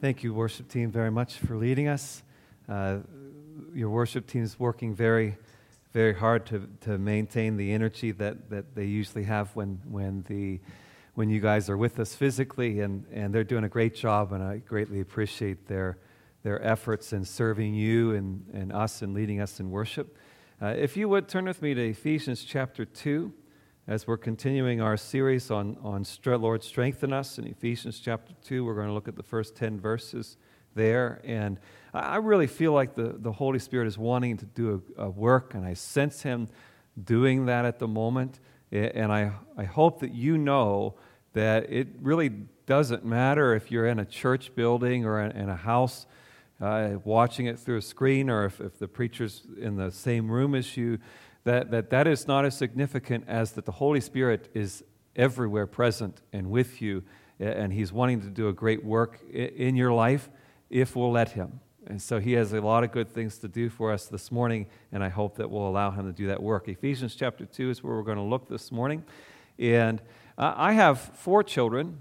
Thank you, worship team, very much for leading us. Your worship team is working very, very hard to maintain the energy that they usually have when you guys are with us physically, and they're doing a great job, and I greatly appreciate their efforts in serving you and us and leading us in worship. If you would turn with me to Ephesians chapter 2, as we're continuing our series on Lord, strengthen us. In Ephesians chapter 2, we're going to look at the first 10 verses there. And I really feel like the Holy Spirit is wanting to do a work, and I sense Him doing that at the moment. And I hope that you know that it really doesn't matter if you're in a church building or in a house watching it through a screen, or if the preacher's in the same room as you, that is not as significant as that the Holy Spirit is everywhere present and with you, and He's wanting to do a great work in your life if we'll let Him. And so He has a lot of good things to do for us this morning, and I hope that we'll allow Him to do that work. Ephesians chapter 2 is where we're going to look this morning. And I have 4 children,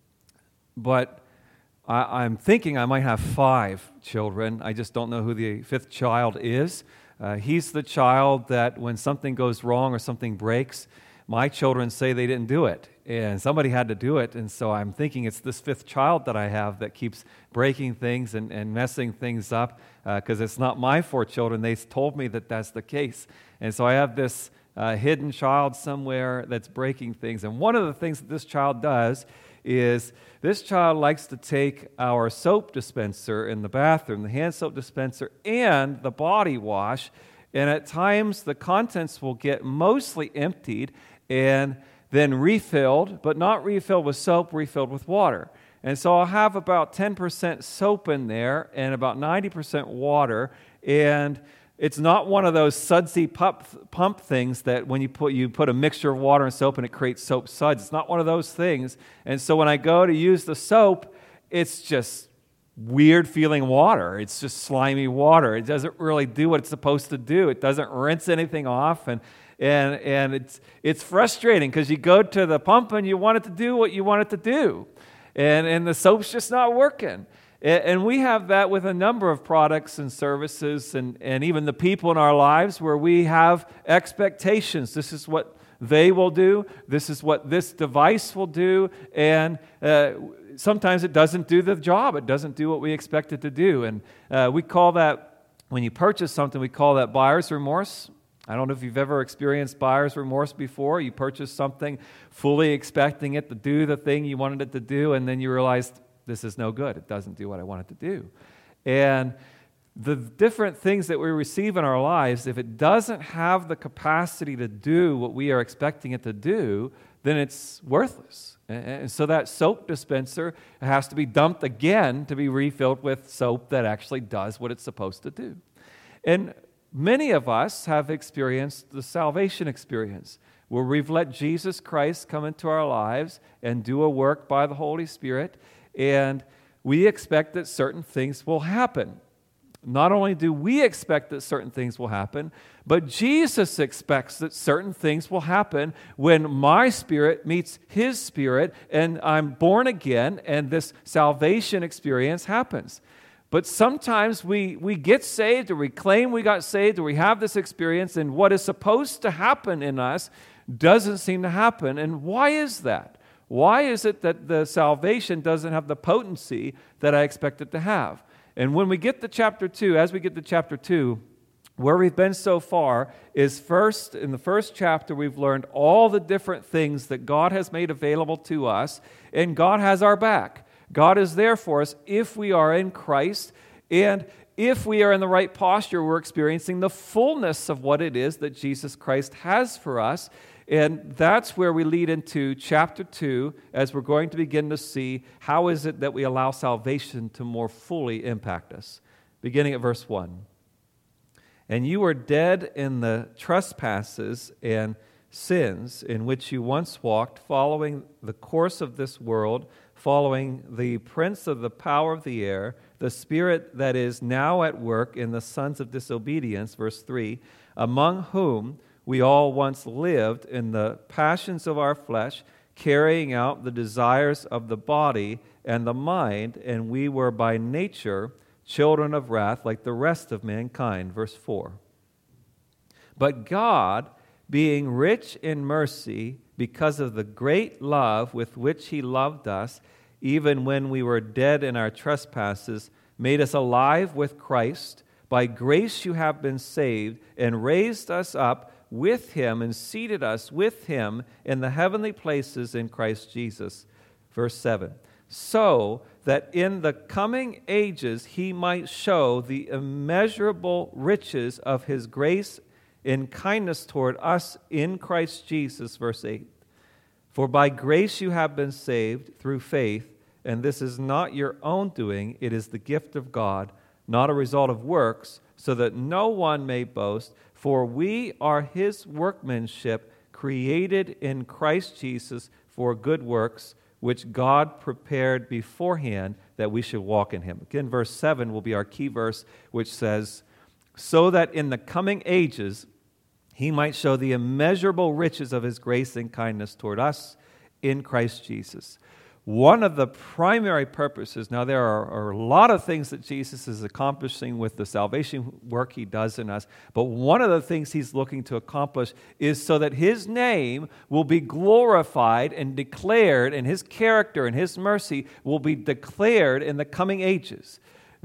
but I'm thinking I might have 5 children. I just don't know who the 5th child is. He's the child that when something goes wrong or something breaks, my children say they didn't do it, and somebody had to do it, and so I'm thinking it's this 5th child that I have that keeps breaking things and messing things up, because it's not my 4 children. They told me that that's the case, and so I have this hidden child somewhere that's breaking things. And one of the things that this child does is this child likes to take our soap dispenser in the bathroom, the hand soap dispenser, and the body wash, and at times the contents will get mostly emptied and then refilled, but not refilled with soap, refilled with water. And so I'll have about 10% soap in there and about 90% water, and it's not one of those sudsy pump things that when you put a mixture of water and soap and it creates soap suds. It's not one of those things. And so when I go to use the soap, it's just weird feeling water. It's just slimy water. It doesn't really do what it's supposed to do. It doesn't rinse anything off, and it's frustrating because you go to the pump and you want it to do what you want it to do, and the soap's just not working. And we have that with a number of products and services and even the people in our lives where we have expectations. This is what they will do. This is what this device will do. And sometimes it doesn't do the job. It doesn't do what we expect it to do. And we call that, when you purchase something, we call that buyer's remorse. I don't know if you've ever experienced buyer's remorse before. You purchase something fully expecting it to do the thing you wanted it to do, and then you realized, this is no good. It doesn't do what I want it to do. And the different things that we receive in our lives, if it doesn't have the capacity to do what we are expecting it to do, then it's worthless. And so that soap dispenser has to be dumped again to be refilled with soap that actually does what it's supposed to do. And many of us have experienced the salvation experience, where we've let Jesus Christ come into our lives and do a work by the Holy Spirit, and we expect that certain things will happen. Not only do we expect that certain things will happen, but Jesus expects that certain things will happen when my spirit meets His spirit and I'm born again and this salvation experience happens. But sometimes we get saved, or we claim we got saved, or we have this experience, and what is supposed to happen in us doesn't seem to happen. And why is that? Why is it that the salvation doesn't have the potency that I expect it to have? And when we get to chapter 2, as we get to chapter 2, where we've been so far is first, in the first chapter, we've learned all the different things that God has made available to us, and God has our back. God is there for us if we are in Christ, and if we are in the right posture, we're experiencing the fullness of what it is that Jesus Christ has for us. And that's where we lead into chapter 2, as we're going to begin to see how is it that we allow salvation to more fully impact us. Beginning at verse 1. And you were dead in the trespasses and sins in which you once walked, following the course of this world, following the prince of the power of the air, the spirit that is now at work in the sons of disobedience, verse 3, among whom we all once lived in the passions of our flesh, carrying out the desires of the body and the mind, and we were by nature children of wrath like the rest of mankind. Verse 4. But God, being rich in mercy, because of the great love with which He loved us, even when we were dead in our trespasses, made us alive with Christ. By grace you have been saved, and raised us up with Him, and seated us with Him in the heavenly places in Christ Jesus. Verse 7. So that in the coming ages He might show the immeasurable riches of His grace in kindness toward us in Christ Jesus. Verse 8. For by grace you have been saved through faith, and this is not your own doing, it is the gift of God, not a result of works, so that no one may boast. For we are His workmanship, created in Christ Jesus for good works, which God prepared beforehand that we should walk in Him. Again, verse 7 will be our key verse, which says, so that in the coming ages He might show the immeasurable riches of His grace and kindness toward us in Christ Jesus. One of the primary purposes, now there are a lot of things that Jesus is accomplishing with the salvation work He does in us, but one of the things He's looking to accomplish is so that His name will be glorified and declared, and His character and His mercy will be declared in the coming ages.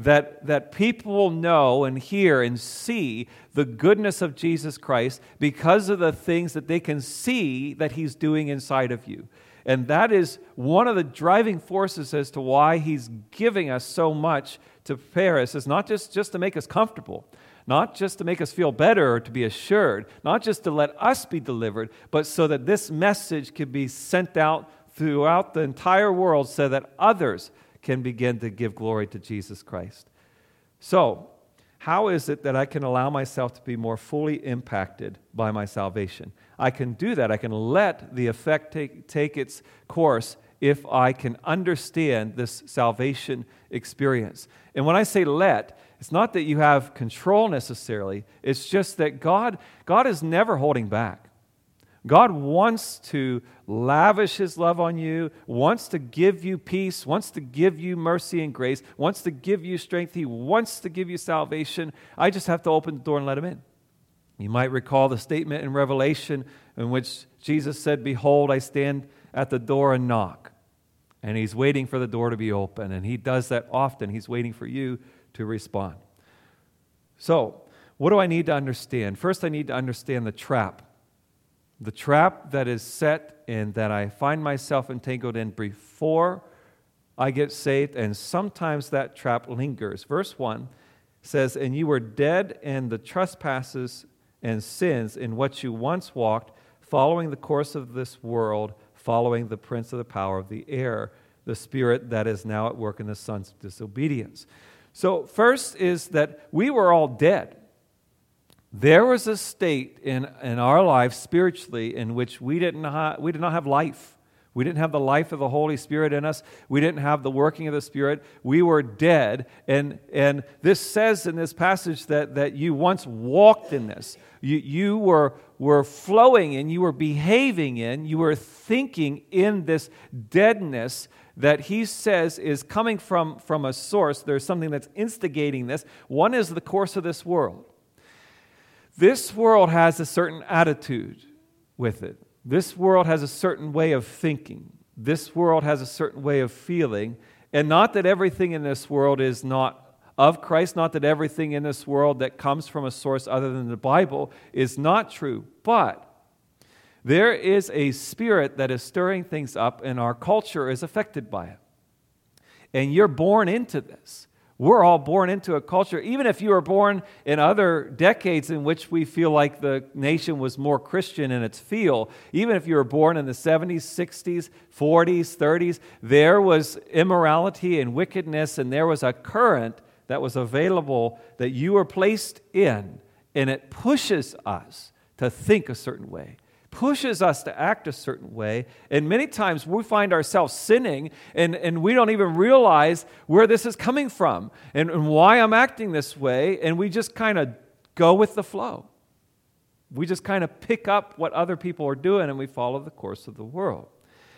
That people will know and hear and see the goodness of Jesus Christ because of the things that they can see that He's doing inside of you. And that is one of the driving forces as to why He's giving us so much to prepare us. It's not just to make us comfortable, not just to make us feel better or to be assured, not just to let us be delivered, but so that this message can be sent out throughout the entire world so that others can begin to give glory to Jesus Christ. So, how is it that I can allow myself to be more fully impacted by my salvation? I can do that. I can let the effect take its course if I can understand this salvation experience. And when I say let, it's not that you have control necessarily. It's just that God is never holding back. God wants to lavish His love on you, wants to give you peace, wants to give you mercy and grace, wants to give you strength. He wants to give you salvation. I just have to open the door and let Him in. You might recall the statement in Revelation in which Jesus said, behold, I stand at the door and knock. And He's waiting for the door to be open. And He does that often. He's waiting for you to respond. So, what do I need to understand? First, I need to understand the trap. The trap that is set and that I find myself entangled in before I get saved, and sometimes that trap lingers. Verse 1 says, and you were dead in the trespasses and sins in what you once walked, following the course of this world, following the prince of the power of the air, the spirit that is now at work in the sons of disobedience. So first is that we were all dead. There was a state in our life spiritually in which we did not have life. We didn't have the life of the Holy Spirit in us. We didn't have the working of the Spirit. We were dead. And this says in this passage that you once walked in this. You were flowing and you were behaving in, you were thinking in this deadness that he says is coming from a source. There's something that's instigating this. One is the course of this world. This world has a certain attitude with it. This world has a certain way of thinking. This world has a certain way of feeling. And not that everything in this world is not of Christ, not that everything in this world that comes from a source other than the Bible is not true. But there is a spirit that is stirring things up, and our culture is affected by it. And you're born into this. We're all born into a culture. Even if you were born in other decades in which we feel like the nation was more Christian in its feel, even if you were born in the 70s, 60s, 40s, 30s, there was immorality and wickedness, and there was a current that was available that you were placed in, and it pushes us to think a certain way. Pushes us to act a certain way, and many times we find ourselves sinning, and we don't even realize where this is coming from and why I'm acting this way, and we just kind of go with the flow. We just kind of pick up what other people are doing, and we follow the course of the world.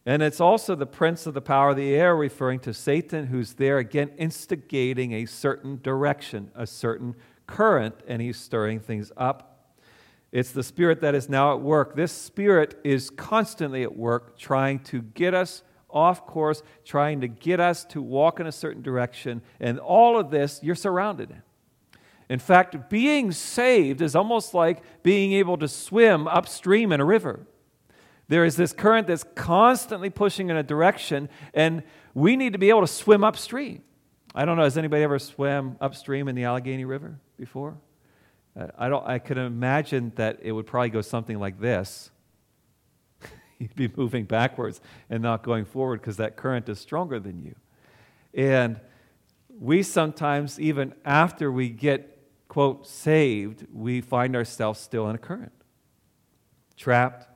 And it's also the prince of the power of the air, referring to Satan, who's there again instigating a certain direction, a certain current, and he's stirring things up. It's the spirit that is now at work. This spirit is constantly at work trying to get us off course, trying to get us to walk in a certain direction. And all of this, you're surrounded in. In fact, being saved is almost like being able to swim upstream in a river. There is this current that's constantly pushing in a direction, and we need to be able to swim upstream. I don't know, has anybody ever swam upstream in the Allegheny River before? I could imagine that it would probably go something like this. You'd be moving backwards and not going forward because that current is stronger than you. And we sometimes, even after we get, quote, saved, we find ourselves still in a current. Trapped,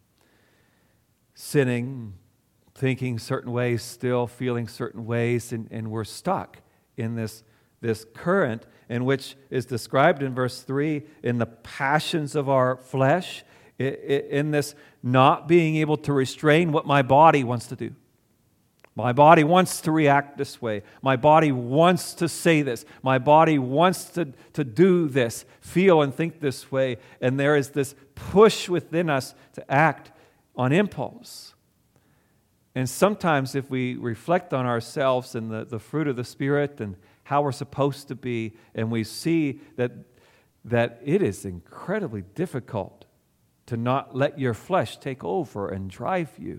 sinning, thinking certain ways, still feeling certain ways, and we're stuck in this current, in which is described in verse 3 in the passions of our flesh, in this not being able to restrain what my body wants to do. My body wants to react this way. My body wants to say this. My body wants to do this, feel and think this way. And there is this push within us to act on impulse. And sometimes if we reflect on ourselves and the fruit of the Spirit and how we're supposed to be, and we see that it is incredibly difficult to not let your flesh take over and drive you.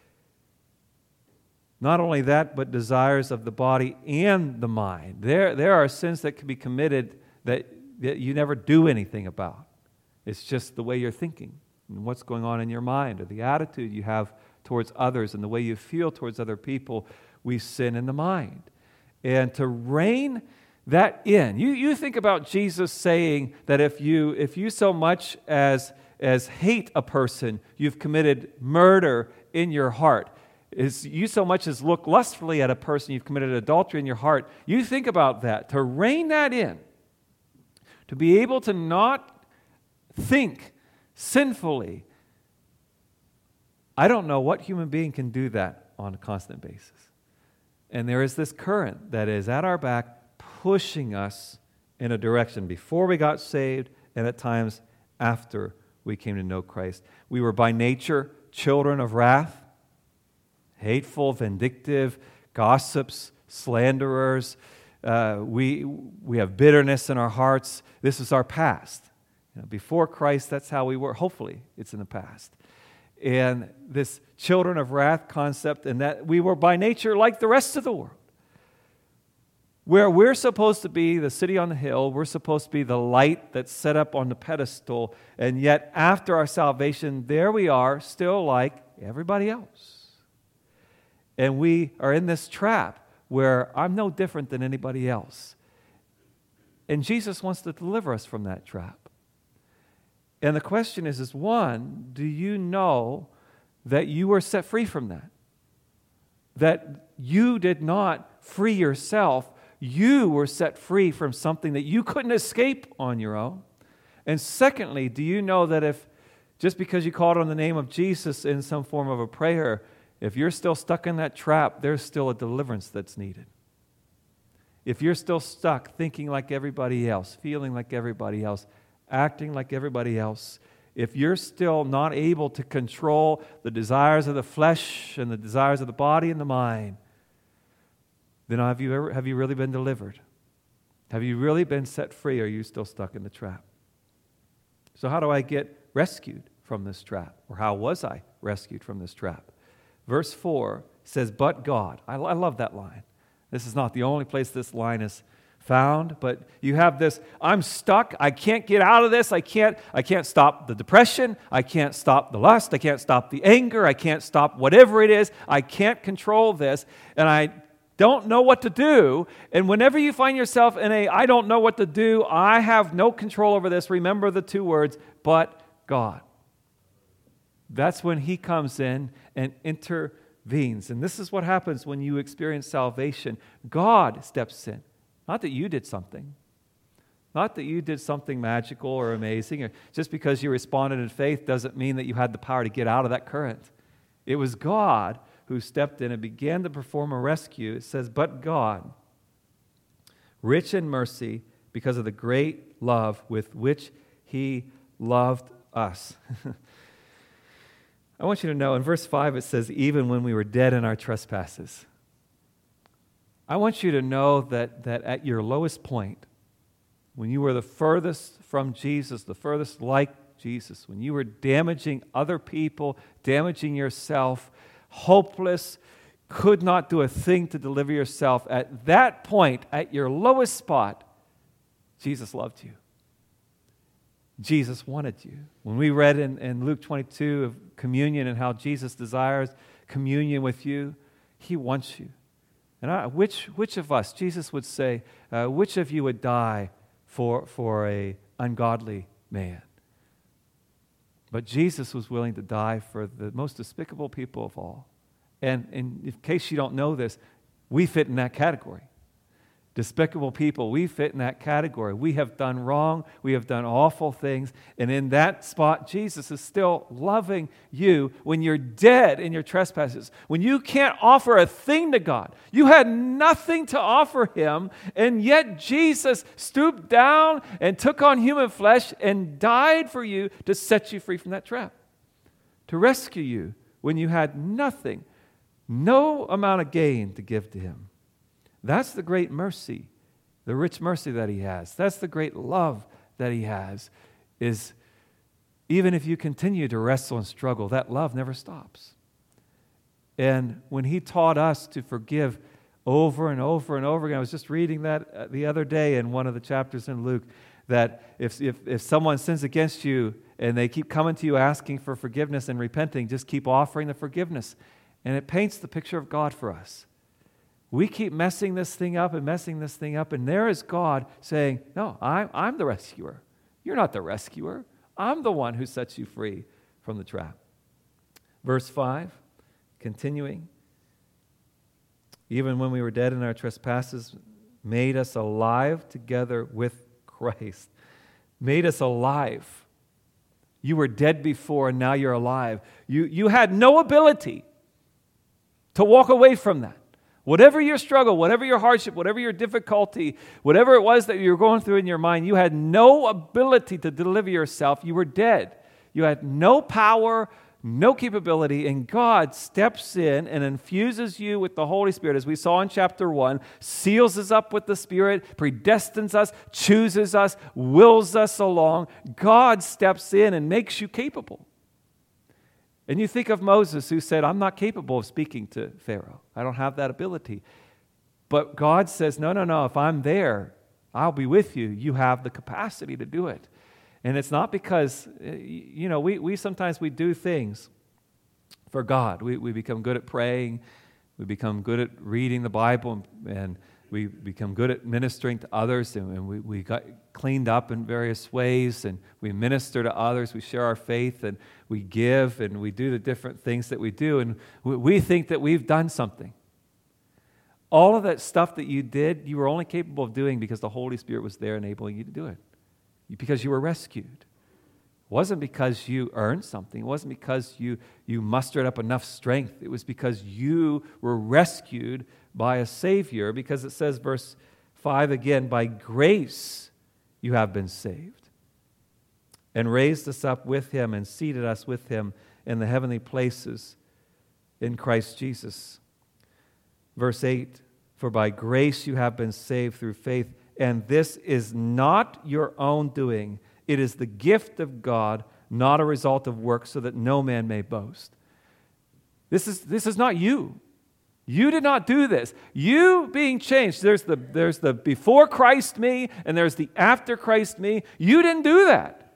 Not only that, but desires of the body and the mind. There are sins that can be committed that you never do anything about. It's just the way you're thinking and what's going on in your mind, or the attitude you have towards others and the way you feel towards other people. We sin in the mind. And to rein that in, you think about Jesus saying that if you so much as hate a person, you've committed murder in your heart. Is you so much as look lustfully at a person, you've committed adultery in your heart. You think about that. To rein that in, to be able to not think sinfully. I don't know what human being can do that on a constant basis. And there is this current that is at our back pushing us in a direction before we got saved and at times after we came to know Christ. We were by nature children of wrath, hateful, vindictive, gossips, slanderers. We have bitterness in our hearts. This is our past. Before Christ, that's how we were. Hopefully, it's in the past. And this children of wrath concept, and that we were by nature like the rest of the world. Where we're supposed to be the city on the hill, we're supposed to be the light that's set up on the pedestal, and yet after our salvation, there we are, still like everybody else. And we are in this trap where I'm no different than anybody else. And Jesus wants to deliver us from that trap. And the question is one, do you know that you were set free from that? That you did not free yourself. You were set free from something that you couldn't escape on your own. And secondly, do you know that if, just because you called on the name of Jesus in some form of a prayer, if you're still stuck in that trap, there's still a deliverance that's needed. If you're still stuck thinking like everybody else, feeling like everybody else, acting like everybody else, if you're still not able to control the desires of the flesh and the desires of the body and the mind, then have you really been delivered? Have you really been set free, or are you still stuck in the trap? So how do I get rescued from this trap? Or how was I rescued from this trap? Verse 4 says, but God. I love that line. This is not the only place this line is found, but you have this, I'm stuck, I can't get out of this, I can't stop the depression, I can't stop the lust, I can't stop the anger, I can't stop whatever it is, I can't control this, and I don't know what to do. And whenever you find yourself in I don't know what to do, I have no control over this, remember the two words, but God. That's when He comes in and intervenes. And this is what happens when you experience salvation. God steps in. Not that you did something. Not that you did something magical or amazing. Or just because you responded in faith doesn't mean that you had the power to get out of that current. It was God who stepped in and began to perform a rescue. It says, but God, rich in mercy, because of the great love with which he loved us. I want you to know, in verse 5 it says, even when we were dead in our trespasses. I want you to know that at your lowest point, when you were the furthest from Jesus, the furthest like Jesus, when you were damaging other people, damaging yourself, hopeless, could not do a thing to deliver yourself, at that point, at your lowest spot, Jesus loved you. Jesus wanted you. When we read in Luke 22 of communion and how Jesus desires communion with you, he wants you. And which of us, Jesus would say, which of you would die for a ungodly man? But Jesus was willing to die for the most despicable people of all. And in case you don't know this, we fit in that category. Despicable people, we fit in that category. We have done wrong. We have done awful things. And in that spot, Jesus is still loving you when you're dead in your trespasses, when you can't offer a thing to God. You had nothing to offer him, and yet Jesus stooped down and took on human flesh and died for you to set you free from that trap, to rescue you when you had nothing, no amount of gain to give to him. That's the great mercy, the rich mercy that he has. That's the great love that he has, is even if you continue to wrestle and struggle, that love never stops. And when he taught us to forgive over and over and over again, I was just reading that the other day in one of the chapters in Luke, that if someone sins against you and they keep coming to you asking for forgiveness and repenting, just keep offering the forgiveness. And it paints the picture of God for us. We keep messing this thing up, and there is God saying, no, I'm the rescuer. You're not the rescuer. I'm the one who sets you free from the trap. Verse 5, continuing, even when we were dead in our trespasses, made us alive together with Christ. Made us alive. You were dead before, and now you're alive. You had no ability to walk away from that. Whatever your struggle, whatever your hardship, whatever your difficulty, whatever it was that you were going through in your mind, you had no ability to deliver yourself. You were dead. You had no power, no capability, and God steps in and infuses you with the Holy Spirit, as we saw in chapter 1, seals us up with the Spirit, predestines us, chooses us, wills us along. God steps in and makes you capable. And you think of Moses, who said, I'm not capable of speaking to Pharaoh. I don't have that ability. But God says, no, if I'm there, I'll be with you. You have the capacity to do it. And it's not because, we sometimes we do things for God. We become good at praying. We become good at reading the Bible, and we become good at ministering to others, and we got cleaned up in various ways, and we minister to others, we share our faith, and we give, and we do the different things that we do, and we think that we've done something. All of that stuff that you did, you were only capable of doing because the Holy Spirit was there enabling you to do it, because you were rescued. It wasn't because you earned something. It wasn't because you mustered up enough strength. It was because you were rescued by a Savior, because it says, verse 5 again, by grace you have been saved, and raised us up with him and seated us with him in the heavenly places in Christ Jesus. Verse 8, for by grace you have been saved through faith, and this is not your own doing. It is the gift of God, not a result of works, so that no man may boast. This is not you. You did not do this. You being changed, there's the before Christ me and there's the after Christ me. You didn't do that.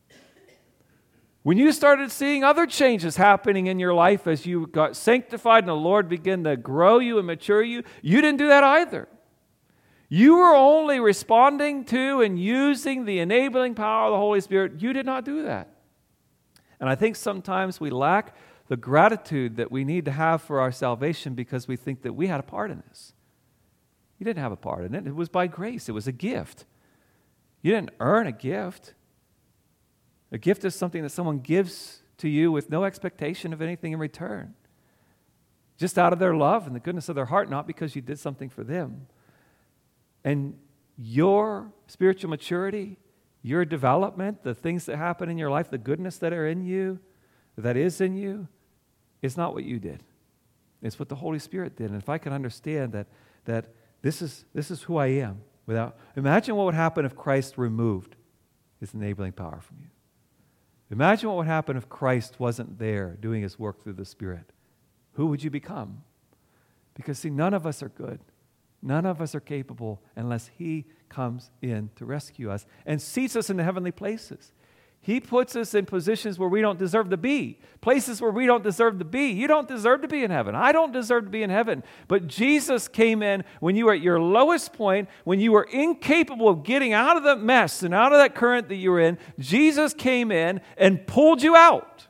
When you started seeing other changes happening in your life as you got sanctified and the Lord began to grow you and mature you, you didn't do that either. You were only responding to and using the enabling power of the Holy Spirit. You did not do that. And I think sometimes we lack the gratitude that we need to have for our salvation because we think that we had a part in this. You didn't have a part in it. It was by grace. It was a gift. You didn't earn a gift. A gift is something that someone gives to you with no expectation of anything in return. Just out of their love and the goodness of their heart, not because you did something for them. And your spiritual maturity, your development, the things that happen in your life, the goodness that are in you, that is in you, is not what you did. It's what the Holy Spirit did. And if I can understand that this is who I am, imagine what would happen if Christ removed His enabling power from you. Imagine what would happen if Christ wasn't there doing His work through the Spirit. Who would you become? Because see, none of us are good. None of us are capable unless He comes in to rescue us and seats us in the heavenly places. He puts us in positions where we don't deserve to be, places where we don't deserve to be. You don't deserve to be in heaven. I don't deserve to be in heaven. But Jesus came in when you were at your lowest point, when you were incapable of getting out of that mess and out of that current that you were in. Jesus came in and pulled you out.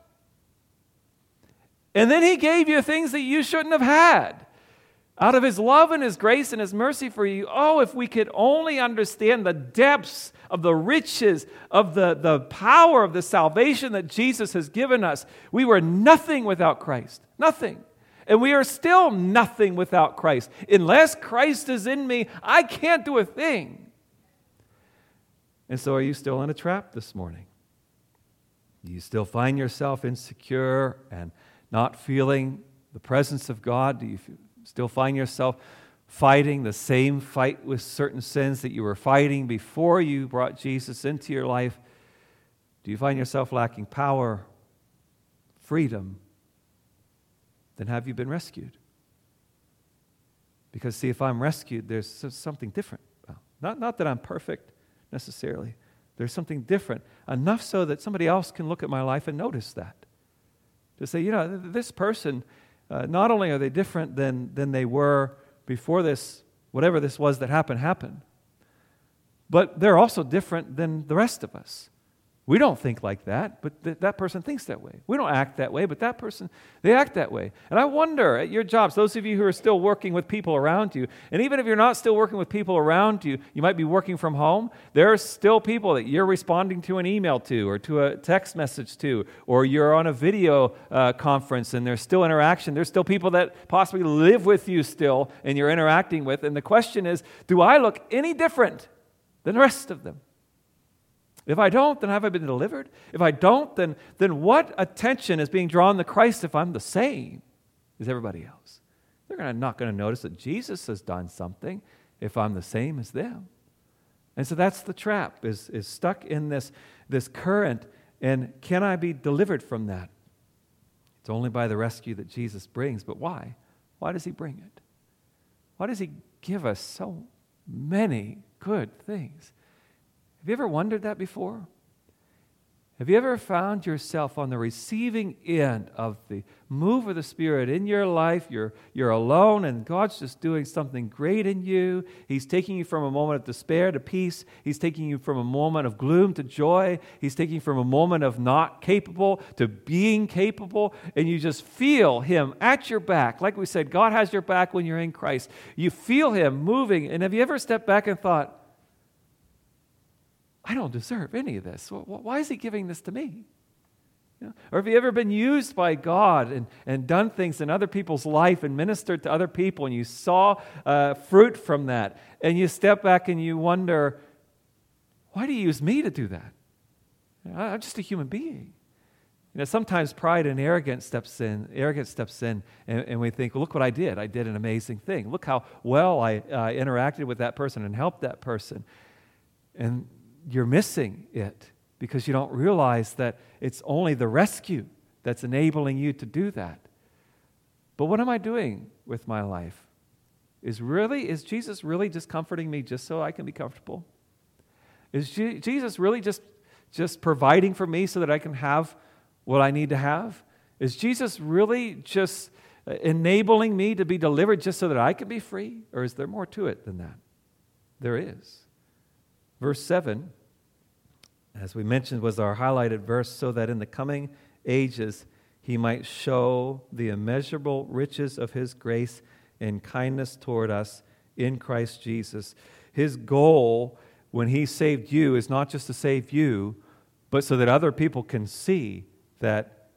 And then He gave you things that you shouldn't have had. Out of His love and His grace and His mercy for you, oh, if we could only understand the depths of the riches of the power of the salvation that Jesus has given us. We were nothing without Christ. Nothing. And we are still nothing without Christ. Unless Christ is in me, I can't do a thing. And so are you still in a trap this morning? Do you still find yourself insecure and not feeling the presence of God? Do you still find yourself fighting the same fight with certain sins that you were fighting before you brought Jesus into your life? Do you find yourself lacking power, freedom? Then have you been rescued? Because see, if I'm rescued, there's something different. Not that I'm perfect necessarily. There's something different, enough so that somebody else can look at my life and notice that. To say, this person, not only are they different than they were before this, whatever this was that happened, but they're also different than the rest of us. We don't think like that, but that person thinks that way. We don't act that way, but that person, they act that way. And I wonder, at your jobs, those of you who are still working with people around you, and even if you're not still working with people around you, you might be working from home, there are still people that you're responding to an email to, or to a text message to, or you're on a video conference and there's still interaction. There's still people that possibly live with you still and you're interacting with. And the question is, do I look any different than the rest of them? If I don't, then have I been delivered? If I don't, then what attention is being drawn to Christ if I'm the same as everybody else? They're not going to notice that Jesus has done something if I'm the same as them. And so that's the trap, is stuck in this current, and can I be delivered from that? It's only by the rescue that Jesus brings, but why? Why does He bring it? Why does He give us so many good things? Have you ever wondered that before? Have you ever found yourself on the receiving end of the move of the Spirit in your life? You're alone and God's just doing something great in you. He's taking you from a moment of despair to peace. He's taking you from a moment of gloom to joy. He's taking you from a moment of not capable to being capable. And you just feel Him at your back. Like we said, God has your back when you're in Christ. You feel Him moving. And have you ever stepped back and thought, I don't deserve any of this. Why is He giving this to me? Or have you ever been used by God and done things in other people's life and ministered to other people and you saw fruit from that and you step back and you wonder, why do you use me to do that? I'm just a human being. Sometimes pride and arrogance steps in, and we think, well, look what I did. I did an amazing thing. Look how well I interacted with that person and helped that person. And you're missing it because you don't realize that it's only the rescue that's enabling you to do that. But what am I doing with my life? Is Jesus really just comforting me just so I can be comfortable? Is Jesus really just providing for me so that I can have what I need to have? Is Jesus really just enabling me to be delivered just so that I can be free? Or is there more to it than that? There is. Verse 7, as we mentioned, was our highlighted verse, so that in the coming ages He might show the immeasurable riches of His grace and kindness toward us in Christ Jesus. His goal when He saved you is not just to save you, but so that other people can see that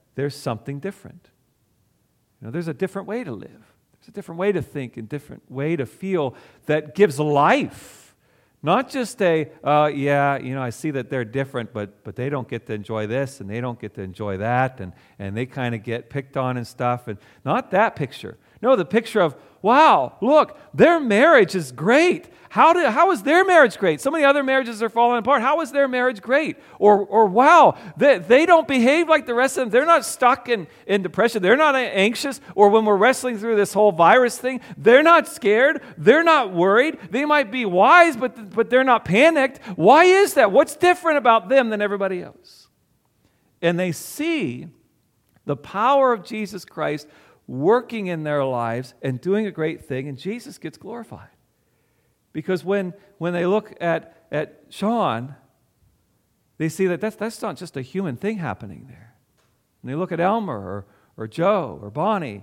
there's something different. There's a different way to live. There's a different way to think and different way to feel that gives life. Not just I see that they're different, but they don't get to enjoy this and they don't get to enjoy that, and they kind of get picked on and stuff. And not that picture. No, the picture of, wow, look, their marriage is great. How is their marriage great? So many other marriages are falling apart. How is their marriage great? Or wow, they don't behave like the rest of them. They're not stuck in depression. They're not anxious. Or when we're wrestling through this whole virus thing, they're not scared. They're not worried. They might be wise, but they're not panicked. Why is that? What's different about them than everybody else? And they see the power of Jesus Christ working in their lives and doing a great thing, and Jesus gets glorified. Because when they look at Sean, they see that that's not just a human thing happening there. When they look at Elmer or Joe or Bonnie,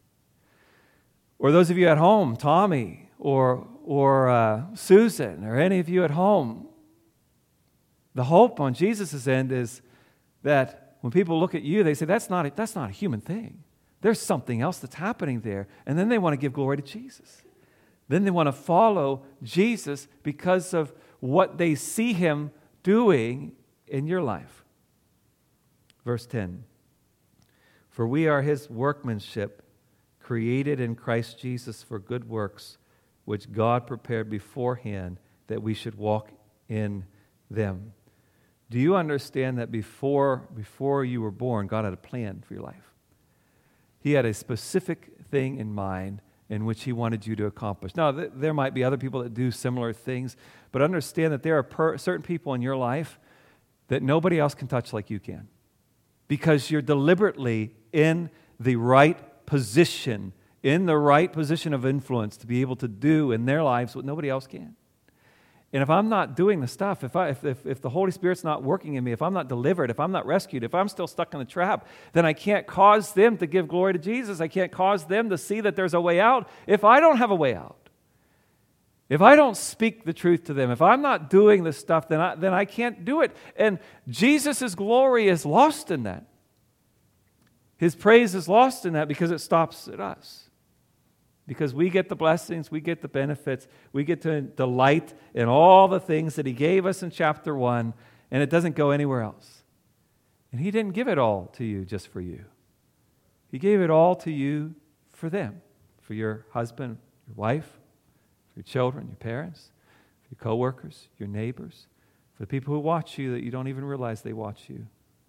or those of you at home, Tommy or Susan, or any of you at home, the hope on Jesus' end is that when people look at you, they say, that's not a human thing. There's something else that's happening there. And then they want to give glory to Jesus. Then they want to follow Jesus because of what they see him doing in your life. Verse 10. For we are his workmanship, created in Christ Jesus for good works, which God prepared beforehand that we should walk in them. Do you understand that before you were born, God had a plan for your life? He had a specific thing in mind in which he wanted you to accomplish. Now, there might be other people that do similar things, but understand that there are certain people in your life that nobody else can touch like you can, because you're deliberately in the right position of influence to be able to do in their lives what nobody else can. And if I'm not doing the stuff, if the Holy Spirit's not working in me, if I'm not delivered, if I'm not rescued, if I'm still stuck in the trap, then I can't cause them to give glory to Jesus. I can't cause them to see that there's a way out if I don't have a way out. If I don't speak the truth to them, if I'm not doing the stuff, then I can't do it. And Jesus' glory is lost in that. His praise is lost in that because it stops at us. Because we get the blessings, we get the benefits, we get to delight in all the things that he gave us in chapter 1, and it doesn't go anywhere else. And he didn't give it all to you just for you. He gave it all to you for them, for your husband, your wife, for your children, your parents, for your coworkers, your neighbors, for the people who watch you that you don't even realize they watch you.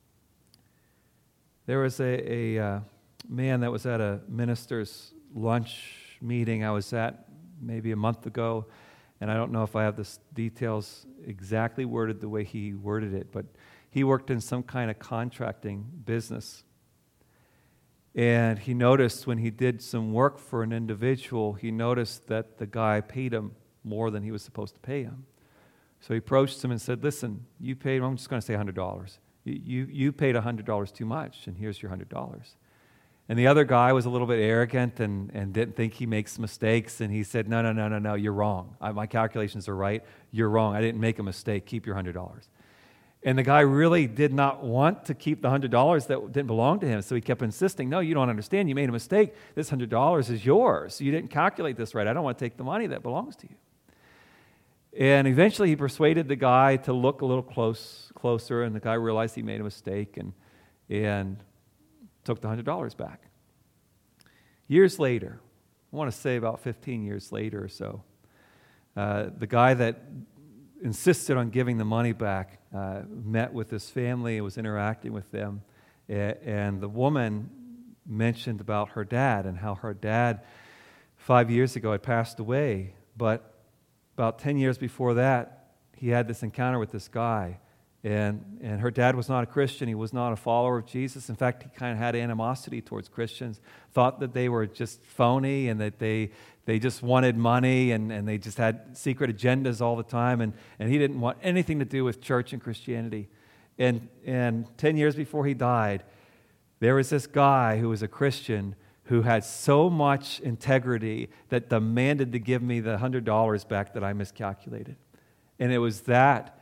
There was a man that was at a minister's lunch meeting I was at maybe a month ago, and I don't know if I have the details exactly worded the way he worded it, but he worked in some kind of contracting business. And he noticed when he did some work for an individual, he noticed that the guy paid him more than he was supposed to pay him. So he approached him and said, listen, you paid, I'm just going to say $100. You paid $100 too much, and here's your $100. And the other guy was a little bit arrogant and didn't think he makes mistakes. And he said, no, you're wrong. My calculations are right. You're wrong. I didn't make a mistake. Keep your $100. And the guy really did not want to keep the $100 that didn't belong to him. So he kept insisting, no, you don't understand. You made a mistake. This $100 is yours. You didn't calculate this right. I don't want to take the money that belongs to you. And eventually he persuaded the guy to look a little closer. And the guy realized he made a mistake and took the $100 back. Years later, I want to say about 15 years later or so, the guy that insisted on giving the money back met with his family and was interacting with them. And the woman mentioned about her dad and how her dad 5 years ago had passed away. But about 10 years before that, he had this encounter with this guy. And her dad was not a Christian. He was not a follower of Jesus. In fact, he kind of had animosity towards Christians, thought that they were just phony and that they just wanted money and they just had secret agendas all the time. And he didn't want anything to do with church and Christianity. And 10 years before he died, there was this guy who was a Christian who had so much integrity that demanded to give me the $100 back that I miscalculated. And it was that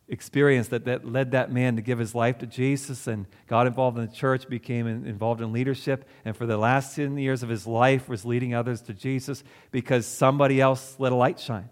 experience that led that man to give his life to Jesus and got involved in the church, became involved in leadership, and for the last 10 years of his life was leading others to Jesus because somebody else let a light shine.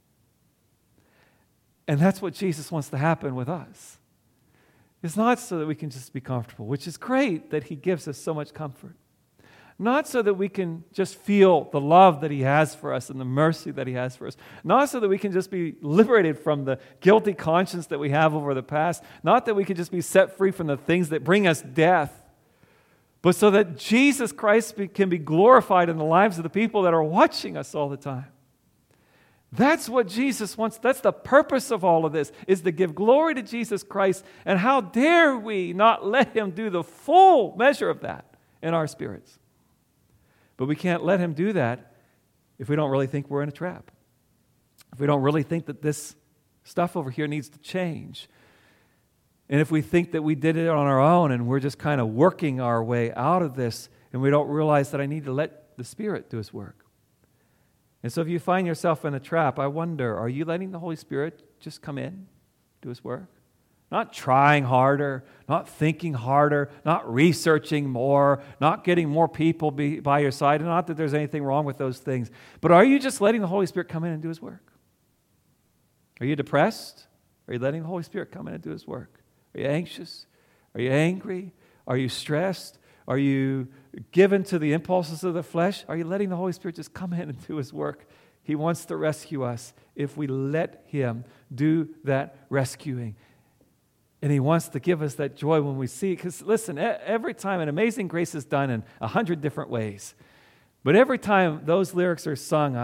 And that's what Jesus wants to happen with us. It's not so that we can just be comfortable, which is great that he gives us so much comfort. Not so that we can just feel the love that he has for us and the mercy that he has for us. Not so that we can just be liberated from the guilty conscience that we have over the past. Not that we can just be set free from the things that bring us death. But so that Jesus Christ can be glorified in the lives of the people that are watching us all the time. That's what Jesus wants. That's the purpose of all of this, is to give glory to Jesus Christ. And how dare we not let him do the full measure of that in our spirits? But we can't let him do that if we don't really think we're in a trap. If we don't really think that this stuff over here needs to change. And if we think that we did it on our own and we're just kind of working our way out of this and we don't realize that I need to let the Spirit do his work. And so if you find yourself in a trap, I wonder, are you letting the Holy Spirit just come in, do his work? Not trying harder, not thinking harder, not researching more, not getting more people by your side. And not that there's anything wrong with those things. But are you just letting the Holy Spirit come in and do his work? Are you depressed? Are you letting the Holy Spirit come in and do his work? Are you anxious? Are you angry? Are you stressed? Are you given to the impulses of the flesh? Are you letting the Holy Spirit just come in and do his work? He wants to rescue us if we let him do that rescuing. And he wants to give us that joy when we see it. Because listen, every time an Amazing Grace is done in 100 different ways. But every time those lyrics are sung,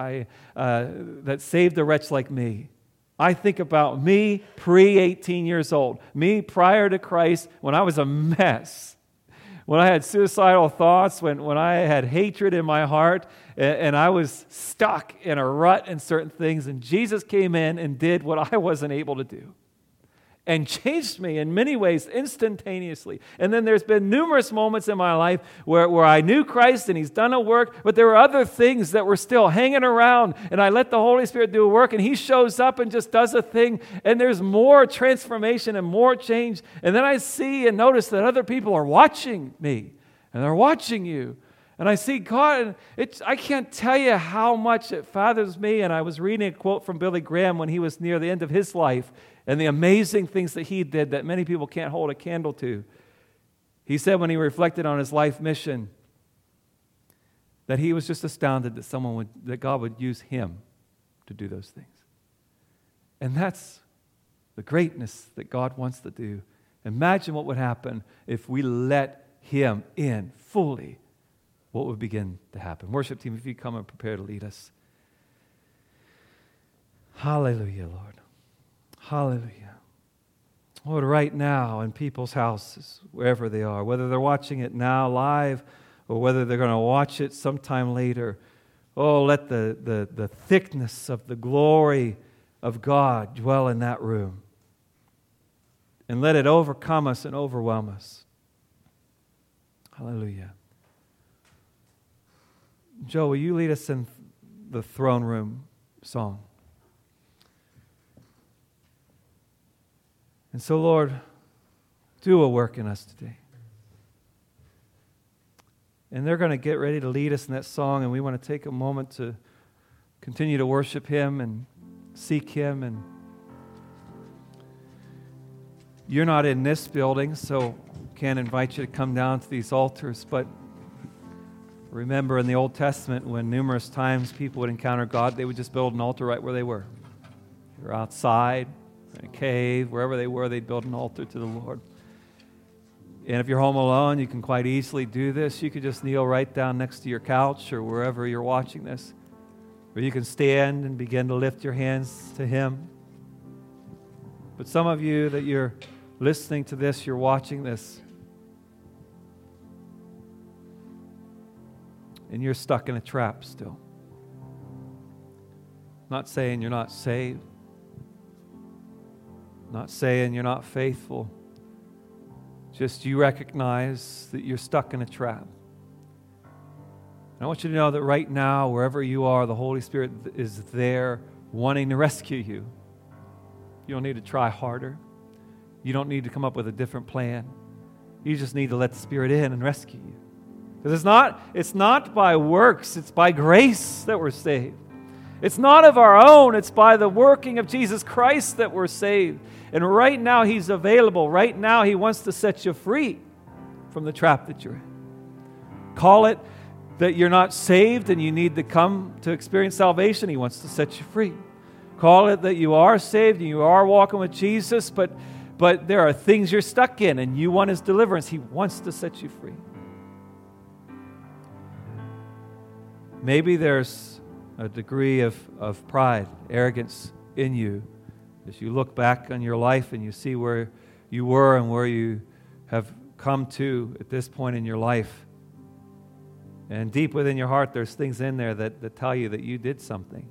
that saved a wretch like me, I think about me pre-18 years old, me prior to Christ when I was a mess. When I had suicidal thoughts, when I had hatred in my heart, and I was stuck in a rut in certain things, and Jesus came in and did what I wasn't able to do and changed me in many ways instantaneously. And then there's been numerous moments in my life where I knew Christ and he's done a work, but there were other things that were still hanging around, and I let the Holy Spirit do a work, and he shows up and just does a thing, and there's more transformation and more change. And then I see and notice that other people are watching me, and they're watching you. And I see God, and I can't tell you how much it fathers me. And I was reading a quote from Billy Graham when he was near the end of his life, and the amazing things that he did that many people can't hold a candle to. He said when he reflected on his life mission that he was just astounded that God would use him to do those things. And that's the greatness that God wants to do. Imagine what would happen if we let him in fully. What would begin to happen? Worship team, if you come and prepare to lead us. Hallelujah, Lord. Hallelujah. Lord, right now in people's houses, wherever they are, whether they're watching it now live or whether they're going to watch it sometime later, oh, let the thickness of the glory of God dwell in that room. And let it overcome us and overwhelm us. Hallelujah. Joe, will you lead us in the throne room song? And so, Lord, do a work in us today. And they're going to get ready to lead us in that song, and we want to take a moment to continue to worship him and seek him. And you're not in this building, so can't invite you to come down to these altars, but remember in the Old Testament when numerous times people would encounter God, they would just build an altar right where they were. They were outside, in a cave, wherever they were, they'd build an altar to the Lord. And if you're home alone, you can quite easily do this. You could just kneel right down next to your couch or wherever you're watching this. Or you can stand and begin to lift your hands to him. But some of you that you're listening to this, you're watching this, and you're stuck in a trap still. Not saying you're not saved. Not saying you're not faithful. Just you recognize that you're stuck in a trap. I want you to know that right now, wherever you are, the Holy Spirit is there wanting to rescue you. You don't need to try harder. You don't need to come up with a different plan. You just need to let the Spirit in and rescue you. Because it's not by works, it's by grace that we're saved. It's not of our own, it's by the working of Jesus Christ that we're saved. And right now He's available. Right now He wants to set you free from the trap that you're in. Call it that you're not saved and you need to come to experience salvation. He wants to set you free. Call it that you are saved and you are walking with Jesus, but there are things you're stuck in and you want His deliverance. He wants to set you free. Maybe there's a degree of pride, arrogance in you as you look back on your life and you see where you were and where you have come to at this point in your life. And deep within your heart, there's things in there that tell you that you did something.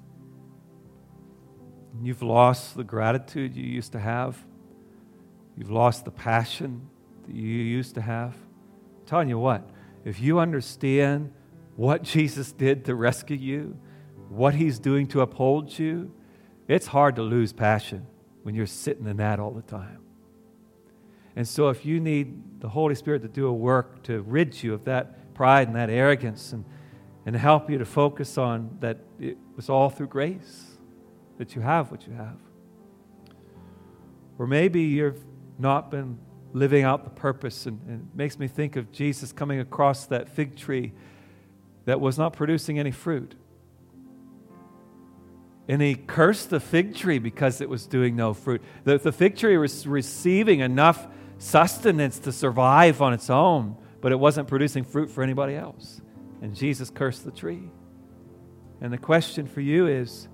You've lost the gratitude you used to have. You've lost the passion that you used to have. I'm telling you what, if you understand what Jesus did to rescue you, what He's doing to uphold you, it's hard to lose passion when you're sitting in that all the time. And so if you need the Holy Spirit to do a work to rid you of that pride and that arrogance and help you to focus on that it was all through grace that you have what you have. Or maybe you've not been living out the purpose, and it makes me think of Jesus coming across that fig tree that was not producing any fruit. And He cursed the fig tree because it was doing no fruit. The fig tree was receiving enough sustenance to survive on its own, but it wasn't producing fruit for anybody else. And Jesus cursed the tree. And the question for you is,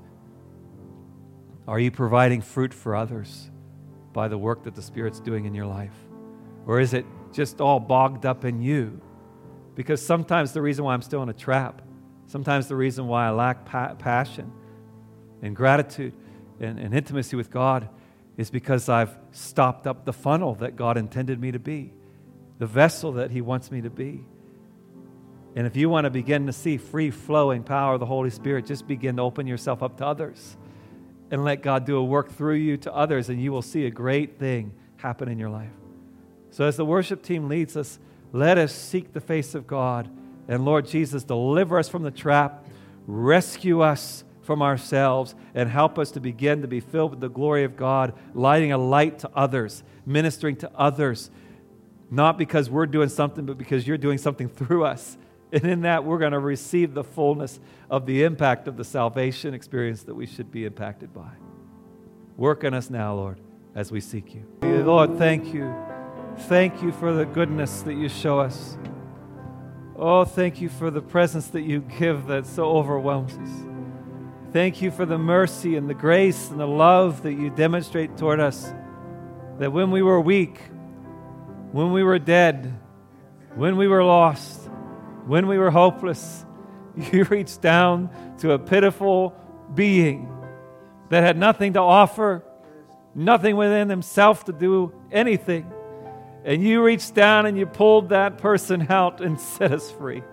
are you providing fruit for others by the work that the Spirit's doing in your life? Or is it just all bogged up in you? Because sometimes the reason why I'm still in a trap, sometimes the reason why I lack passion and gratitude and intimacy with God is because I've stopped up the funnel that God intended me to be, the vessel that He wants me to be. And if you want to begin to see free-flowing power of the Holy Spirit, just begin to open yourself up to others and let God do a work through you to others, and you will see a great thing happen in your life. So as the worship team leads us, let us seek the face of God. And Lord Jesus, deliver us from the trap, rescue us from ourselves, and help us to begin to be filled with the glory of God, lighting a light to others, ministering to others, not because we're doing something, but because You're doing something through us. And in that, we're going to receive the fullness of the impact of the salvation experience that we should be impacted by. Work on us now, Lord, as we seek You. Lord, thank You. Thank You for the goodness that You show us. Oh, thank You for the presence that You give that so overwhelms us. Thank You for the mercy and the grace and the love that You demonstrate toward us, that when we were weak, when we were dead, when we were lost, when we were hopeless, You reached down to a pitiful being that had nothing to offer, nothing within himself to do anything. And You reached down and You pulled that person out and set us free.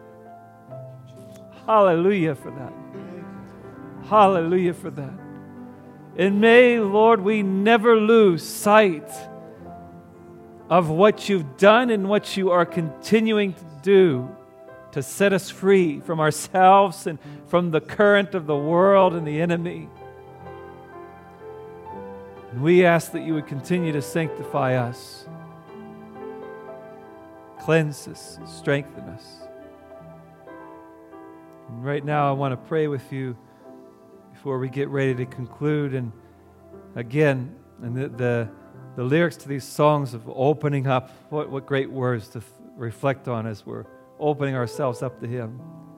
Hallelujah for that. Hallelujah for that. And may, Lord, we never lose sight of what You've done and what You are continuing to do to set us free from ourselves and from the current of the world and the enemy. And we ask that You would continue to sanctify us, cleanse us, strengthen us. And right now I want to pray with you before we get ready to conclude. And again, and the lyrics to these songs of opening up, what great words to reflect on as we're opening ourselves up to Him.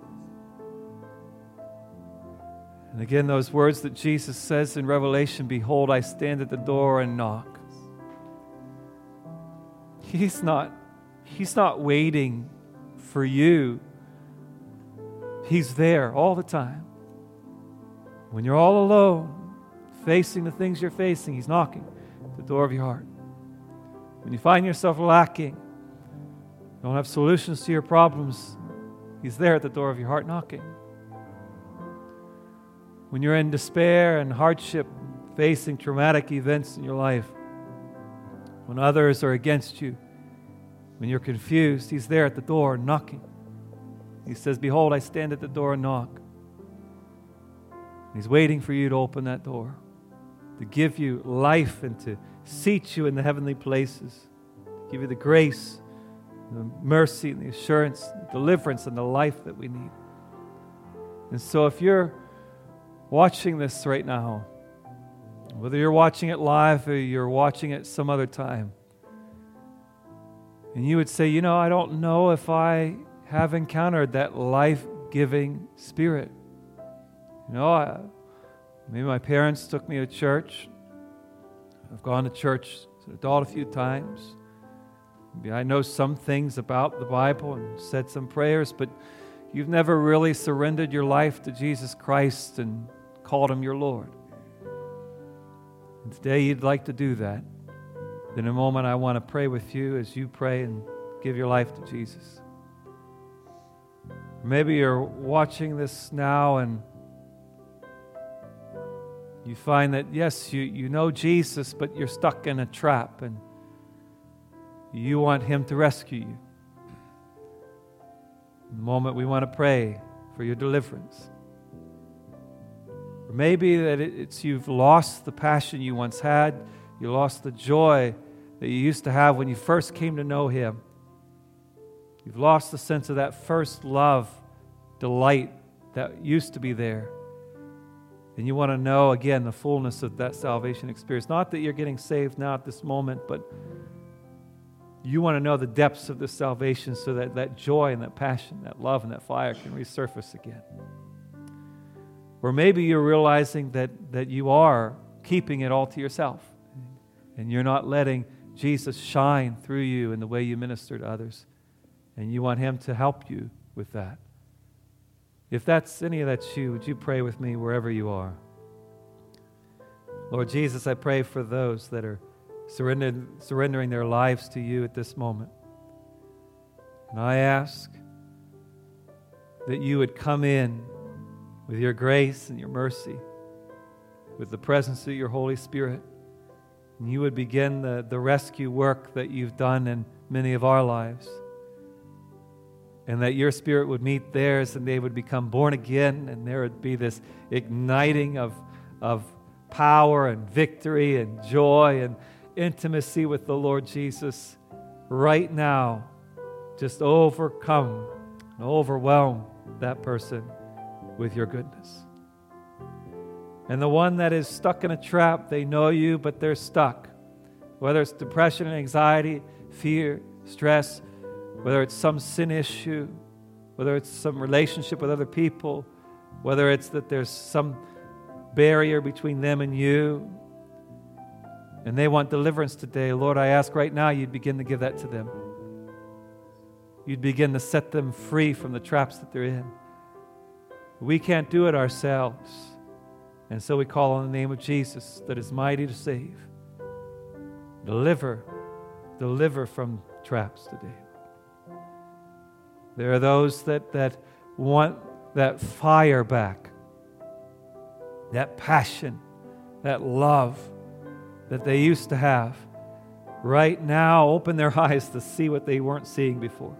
And again, those words that Jesus says in Revelation, "Behold, I stand at the door and knock." He's not waiting for you. He's there all the time. When you're all alone, facing the things you're facing, He's knocking at the door of your heart. When you find yourself lacking, don't have solutions to your problems, He's there at the door of your heart knocking. When you're in despair and hardship, facing traumatic events in your life, when others are against you, when you're confused, He's there at the door knocking. He says, "Behold, I stand at the door and knock." He's waiting for you to open that door, to give you life and to seat you in the heavenly places, to give you the grace, the mercy, and the assurance, the deliverance, and the life that we need. And so if you're watching this right now, whether you're watching it live or you're watching it some other time, and you would say, I don't know if I have encountered that life-giving Spirit. Maybe my parents took me to church. I've gone to church as an adult a few times. Maybe I know some things about the Bible and said some prayers, but you've never really surrendered your life to Jesus Christ and called Him your Lord. And today you'd like to do that. In a moment I want to pray with you as you pray and give your life to Jesus. Maybe you're watching this now and you find that, yes, you know Jesus, but you're stuck in a trap and you want Him to rescue you. In the moment we want to pray for your deliverance. Or maybe that it's you've lost the passion you once had, you lost the joy that you used to have when you first came to know Him. You've lost the sense of that first love, delight that used to be there. And you want to know, again, the fullness of that salvation experience. Not that you're getting saved now at this moment, but you want to know the depths of this salvation so that that joy and that passion, that love and that fire can resurface again. Or maybe you're realizing that you are keeping it all to yourself and you're not letting Jesus shine through you in the way you minister to others. And you want Him to help you with that. If that's any of that's you, would you pray with me wherever you are? Lord Jesus, I pray for those that are surrendering their lives to you at this moment. And I ask that you would come in with your grace and your mercy, with the presence of your Holy Spirit, and you would begin the rescue work that you've done in many of our lives. And that your Spirit would meet theirs and they would become born again, and there would be this igniting of power and victory and joy and intimacy with the Lord Jesus right now. Just overcome and overwhelm that person with your goodness. And the one that is stuck in a trap, they know you, but they're stuck. Whether it's depression and anxiety, fear, stress, whether it's some sin issue, whether it's some relationship with other people, whether it's that there's some barrier between them and you, and they want deliverance today, Lord, I ask right now you'd begin to give that to them. You'd begin to set them free from the traps that they're in. We can't do it ourselves, and so we call on the name of Jesus that is mighty to save. Deliver from traps today. There are those that want that fire back, that passion, that love that they used to have. Right now, open their eyes to see what they weren't seeing before.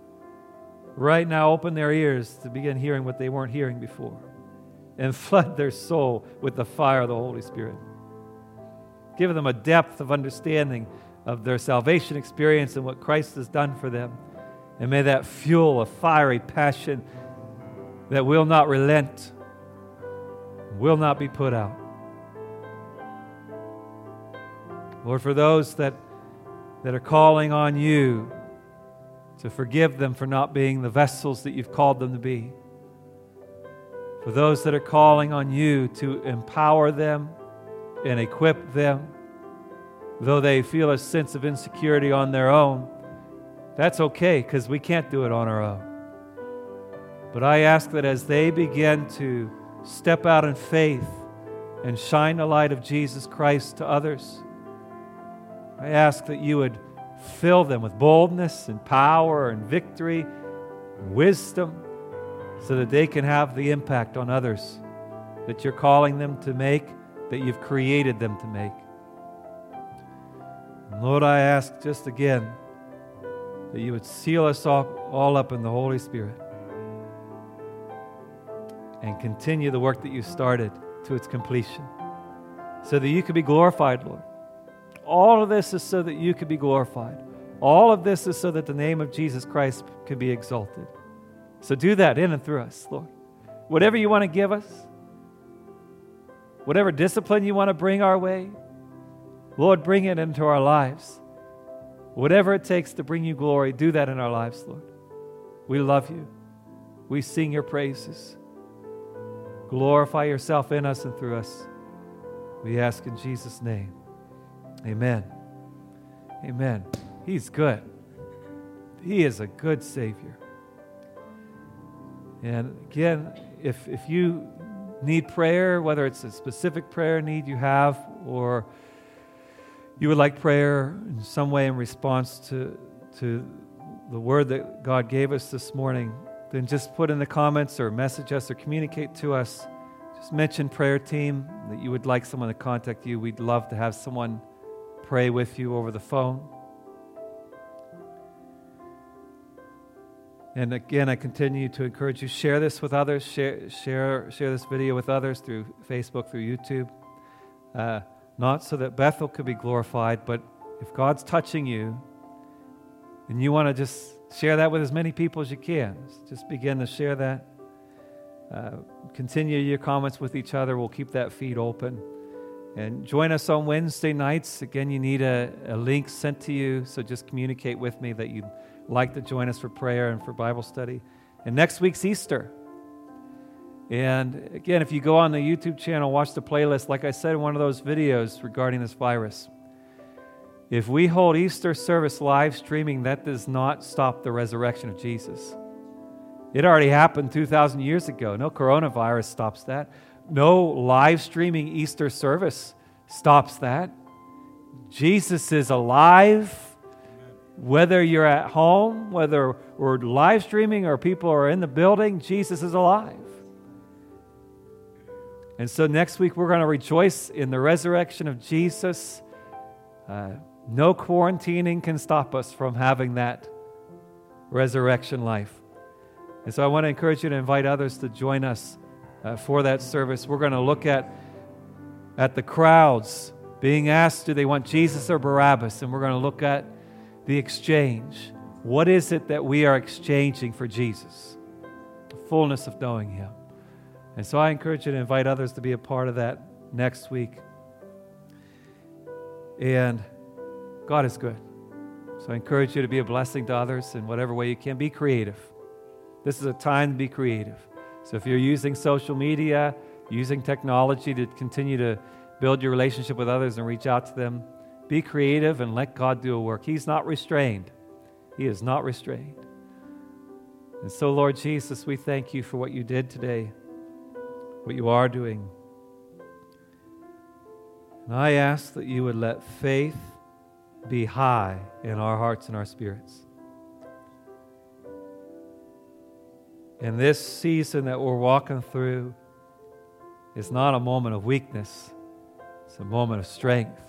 Right now, open their ears to begin hearing what they weren't hearing before. And flood their soul with the fire of the Holy Spirit. Give them a depth of understanding of their salvation experience and what Christ has done for them. And may that fuel a fiery passion that will not relent, will not be put out. Lord, for those that are calling on you to forgive them for not being the vessels that you've called them to be. For those that are calling on you to empower them and equip them, though they feel a sense of insecurity on their own, that's okay, because we can't do it on our own. But I ask that as they begin to step out in faith and shine the light of Jesus Christ to others, I ask that you would fill them with boldness and power and victory and wisdom so that they can have the impact on others that you're calling them to make that you've created them to make. And Lord, I ask just again that you would seal us all up in the Holy Spirit and continue the work that you started to its completion so that you could be glorified, Lord. All of this is so that you could be glorified. All of this is so that the name of Jesus Christ could be exalted. So do that in and through us, Lord. Whatever you want to give us, whatever discipline you want to bring our way, Lord, bring it into our lives. Whatever it takes to bring you glory, do that in our lives, Lord. We love you. We sing your praises. Glorify yourself in us and through us. We ask in Jesus' name. Amen. Amen. He's good. He is a good Savior. And again, if you need prayer, whether it's a specific prayer need you have, or you would like prayer in some way in response to the word that God gave us this morning, then just put in the comments or message us or communicate to us. Just mention prayer team, that you would like someone to contact you. We'd love to have someone pray with you over the phone. And again, I continue to encourage you, share this with others, share this video with others through Facebook, through YouTube. Not so that Bethel could be glorified, but if God's touching you and you want to just share that with as many people as you can, just begin to share that. Continue your comments with each other. We'll keep that feed open. And join us on Wednesday nights. Again, you need a link sent to you, so just communicate with me that you'd like to join us for prayer and for Bible study. And next week's Easter. And again, if you go on the YouTube channel, watch the playlist, like I said in one of those videos regarding this virus, if we hold Easter service live streaming, that does not stop the resurrection of Jesus. It already happened 2,000 years ago. No coronavirus stops that. No live streaming Easter service stops that. Jesus is alive. Whether you're at home, whether we're live streaming or people are in the building, Jesus is alive. And so next week we're going to rejoice in the resurrection of Jesus. No quarantining can stop us from having that resurrection life. And so I want to encourage you to invite others to join us for that service. We're going to look at the crowds being asked, do they want Jesus or Barabbas? And we're going to look at the exchange. What is it that we are exchanging for Jesus? The fullness of knowing Him. And so I encourage you to invite others to be a part of that next week. And God is good. So I encourage you to be a blessing to others in whatever way you can. Be creative. This is a time to be creative. So if you're using social media, using technology to continue to build your relationship with others and reach out to them, be creative and let God do a work. He's not restrained. He is not restrained. And so, Lord Jesus, we thank you for what you did today, what you are doing. And I ask that you would let faith be high in our hearts and our spirits. And this season that we're walking through is not a moment of weakness. It's a moment of strength.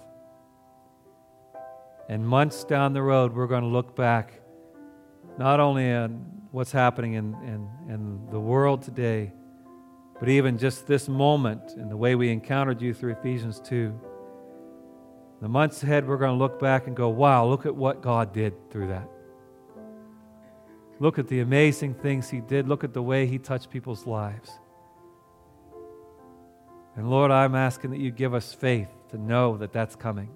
And months down the road, we're going to look back not only on what's happening in the world today, but even just this moment and the way we encountered you through Ephesians 2. The months ahead, we're going to look back and go, wow, look at what God did through that. Look at the amazing things He did. Look at the way He touched people's lives. And Lord, I'm asking that you give us faith to know that that's coming.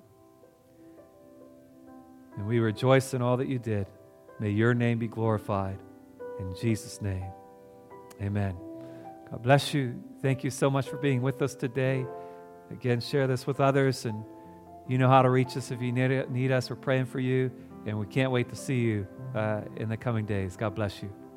And we rejoice in all that you did. May your name be glorified. In Jesus' name, amen. God bless you. Thank you so much for being with us today. Again, share this with others, and you know how to reach us if you need us. We're praying for you, and we can't wait to see you in the coming days. God bless you.